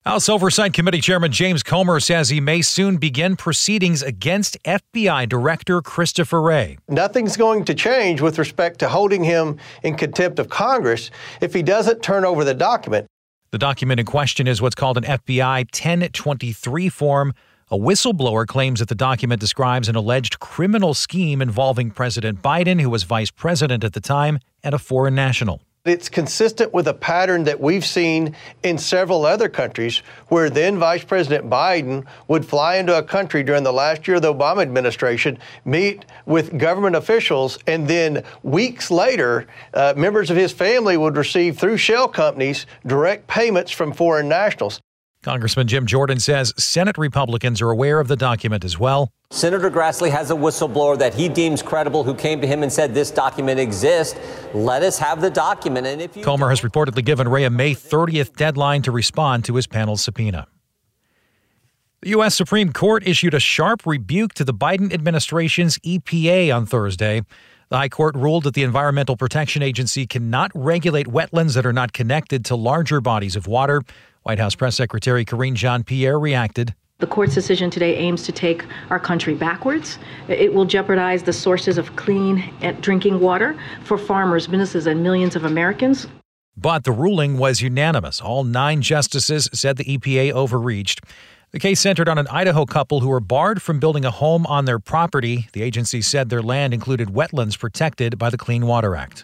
House Oversight Committee Chairman James Comer says he may soon begin proceedings against FBI Director Christopher Wray. Nothing's going to change with respect to holding him in contempt of Congress if he doesn't turn over the document. The document in question is what's called an FBI 1023 form. A whistleblower claims that the document describes an alleged criminal scheme involving President Biden, who was vice president at the time, and a foreign national. It's consistent with a pattern that we've seen in several other countries where then Vice President Biden would fly into a country during the last year of the Obama administration, meet with government officials, and then weeks later, members of his family would receive through shell companies direct payments from foreign nationals. Congressman Jim Jordan says Senate Republicans are aware of the document as well. Senator Grassley has a whistleblower that he deems credible who came to him and said this document exists. Let us have the document. And if Comer has reportedly given Wray a May 30th deadline to respond to his panel's subpoena. The U.S. Supreme Court issued a sharp rebuke to the Biden administration's EPA on Thursday. The High Court ruled that the Environmental Protection Agency cannot regulate wetlands that are not connected to larger bodies of water. White House Press Secretary Karine Jean-Pierre reacted. The court's decision today aims to take our country backwards. It will jeopardize the sources of clean drinking water for farmers, businesses, and millions of Americans. But the ruling was unanimous. All 9 justices said the EPA overreached. The case centered on an Idaho couple who were barred from building a home on their property. The agency said their land included wetlands protected by the Clean Water Act.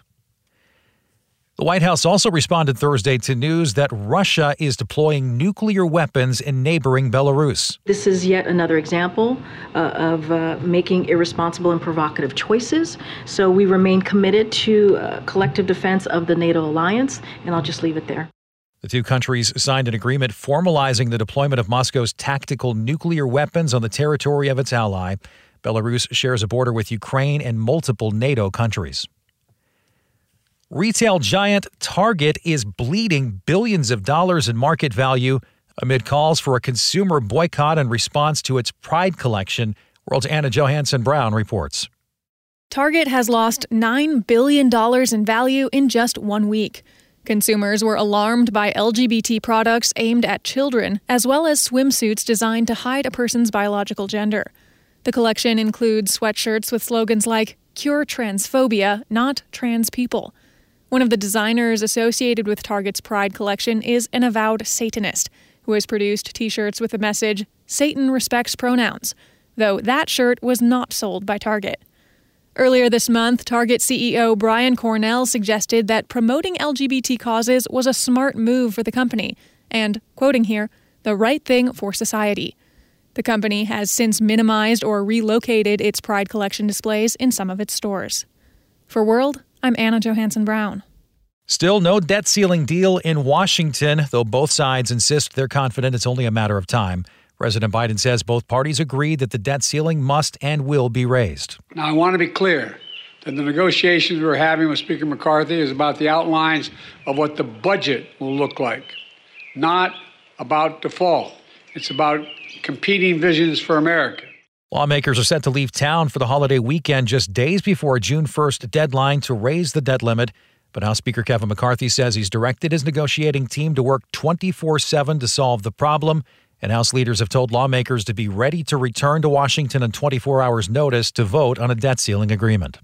The White House also responded Thursday to news that Russia is deploying nuclear weapons in neighboring Belarus. This is yet another example of making irresponsible and provocative choices. So we remain committed to collective defense of the NATO alliance, and I'll just leave it there. The 2 countries signed an agreement formalizing the deployment of Moscow's tactical nuclear weapons on the territory of its ally. Belarus shares a border with Ukraine and multiple NATO countries. Retail giant Target is bleeding billions of dollars in market value amid calls for a consumer boycott in response to its Pride collection. World's Anna Johansson Brown reports. Target has lost $9 billion in value in just 1 week. Consumers were alarmed by LGBT products aimed at children, as well as swimsuits designed to hide a person's biological gender. The collection includes sweatshirts with slogans like, "Cure transphobia, not trans people." One of the designers associated with Target's Pride collection is an avowed Satanist, who has produced T-shirts with the message, "Satan respects pronouns," though that shirt was not sold by Target. Earlier this month, Target CEO Brian Cornell suggested that promoting LGBT causes was a smart move for the company and, quoting here, "the right thing for society." The company has since minimized or relocated its Pride collection displays in some of its stores. For World, I'm Anna Johansson Brown. Still no debt ceiling deal in Washington, though both sides insist they're confident it's only a matter of time. President Biden says both parties agree that the debt ceiling must and will be raised. Now, I want to be clear that the negotiations we're having with Speaker McCarthy is about the outlines of what the budget will look like, not about default. It's about competing visions for America. Lawmakers are set to leave town for the holiday weekend just days before a June 1st deadline to raise the debt limit. But House Speaker Kevin McCarthy says he's directed his negotiating team to work 24/7 to solve the problem. And House leaders have told lawmakers to be ready to return to Washington on 24 hours' notice to vote on a debt ceiling agreement.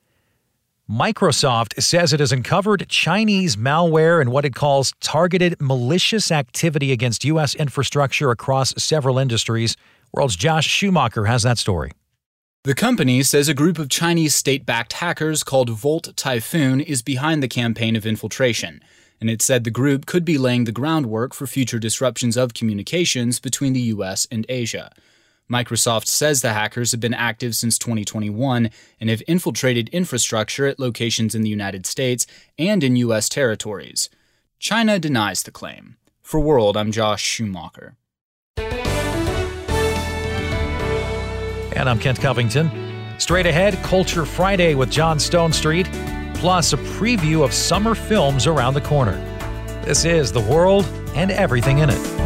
Microsoft says it has uncovered Chinese malware and what it calls targeted malicious activity against U.S. infrastructure across several industries. World's Josh Schumacher has that story. The company says a group of Chinese state-backed hackers called Volt Typhoon is behind the campaign of infiltration, and it said the group could be laying the groundwork for future disruptions of communications between the U.S. and Asia. Microsoft says the hackers have been active since 2021 and have infiltrated infrastructure at locations in the United States and in U.S. territories. China denies the claim. For World, I'm Josh Schumacher. And I'm Kent Covington. Straight ahead, Culture Friday with John Stonestreet, plus a preview of summer films around the corner. This is The World and Everything in It.